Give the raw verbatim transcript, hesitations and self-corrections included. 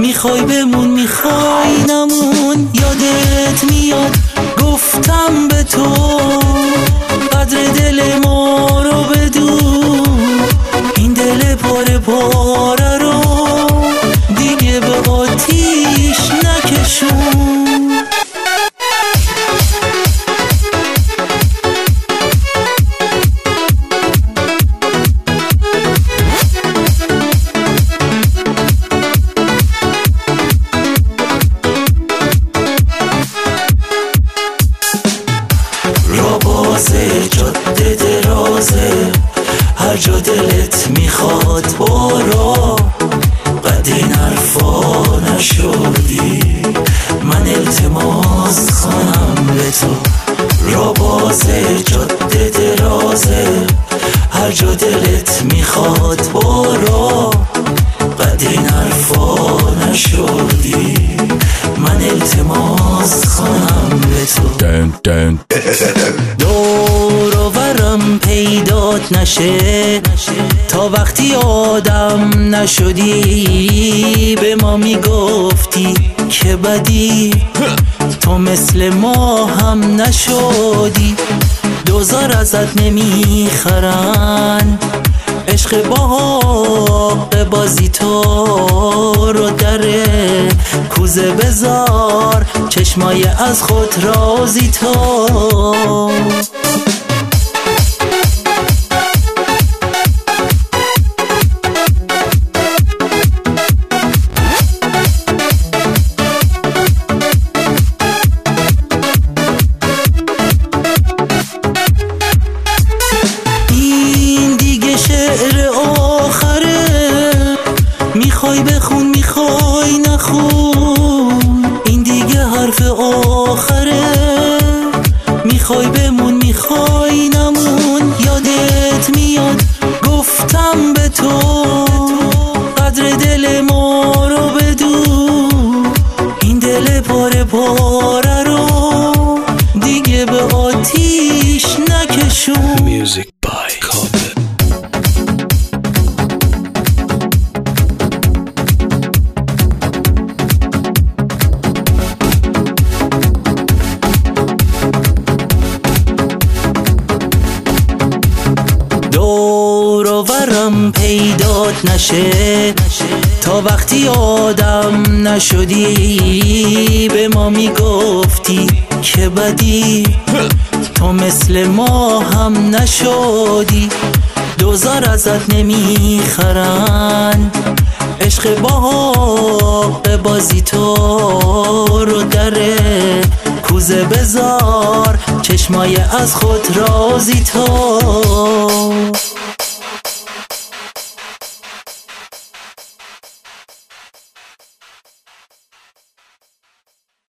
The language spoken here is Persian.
میخوای بمون میخوای نمون، یادت میاد گفتم به تو قدر دل ما رو بدون، این دل پاره پاره رو دیگه به آتیش نکشون. جاده درازه، هر جا دلت میخواد برو، قد این حرفا نشدی، من التماس کنم به تو. را بازه جاده درازه، هر جا دلت میخواد برو، قد این حرفا نشدی، من التماس کنم به تو. دن دن دور و برم پیدات نشه تا وقتی آدم نشدی، به ما میگفتی که بدی تو مثل ما هم نشدی، دوزار ازت نمیخرن، عشق باق بازی تو رو دره کوزه بزار، چشمای از خود رازی تو. شعر آخره میخوای بخون میخوای نخون، این دیگه حرف آخره، میخوای بمون میخوای نمون، یادت میاد گفتم به تو قدر دل ما رو بدون، این دل پاره پاره رو دیگه به آتیش نکشون. Music by Carpet. دور و برم پیدات نشه تا وقتی آدم نشدی، به ما میگفتی که بدی تو مثل ما هم نشدی، دوزار ازت نمیخرن، عشق باق بازی تو رو دره کوزه بزار، چشمای از خود رازی تو.